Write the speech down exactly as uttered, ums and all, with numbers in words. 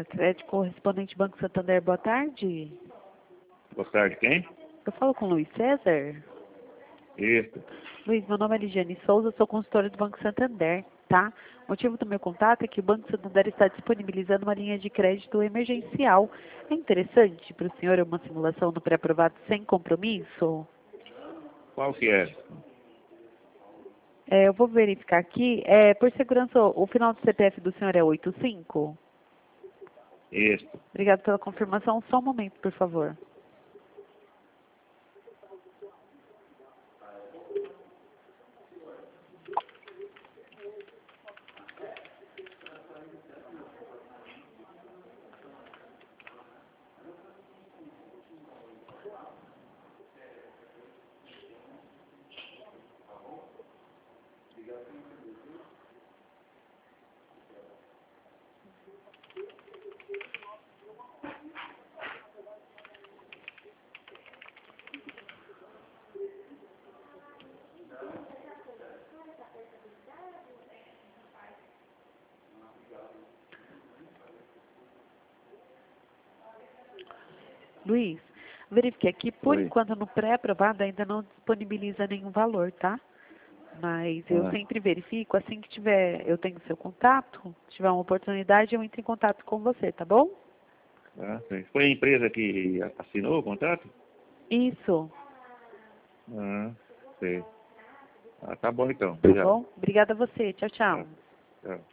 Crédito correspondente Banco Santander, boa tarde. Boa tarde, quem? Eu falo com o Luiz César. Isso. Luiz, meu nome é Ligiane Souza, sou consultora do Banco Santander, tá? O motivo do meu contato é que o Banco Santander está disponibilizando uma linha de crédito emergencial. É interessante para o senhor uma simulação do pré-aprovado sem compromisso? Qual que é? É, eu vou verificar aqui. É, por segurança, o final do C P F do senhor é oitenta e cinco? Isso. Obrigado pela confirmação. Só um momento, por favor. Luiz, verifiquei aqui, por Oi. enquanto no pré-aprovado ainda não disponibiliza nenhum valor, tá? Mas eu Ah, sempre verifico, assim que tiver, eu tenho seu contato, se tiver uma oportunidade, eu entro em contato com você, tá bom? ah, sim. Foi a empresa que assinou o contrato? Isso, Ah, sei. Ah, tá bom então. tá Obrigado. bom? Obrigada a você, tchau, Tá. tchau. Tchau.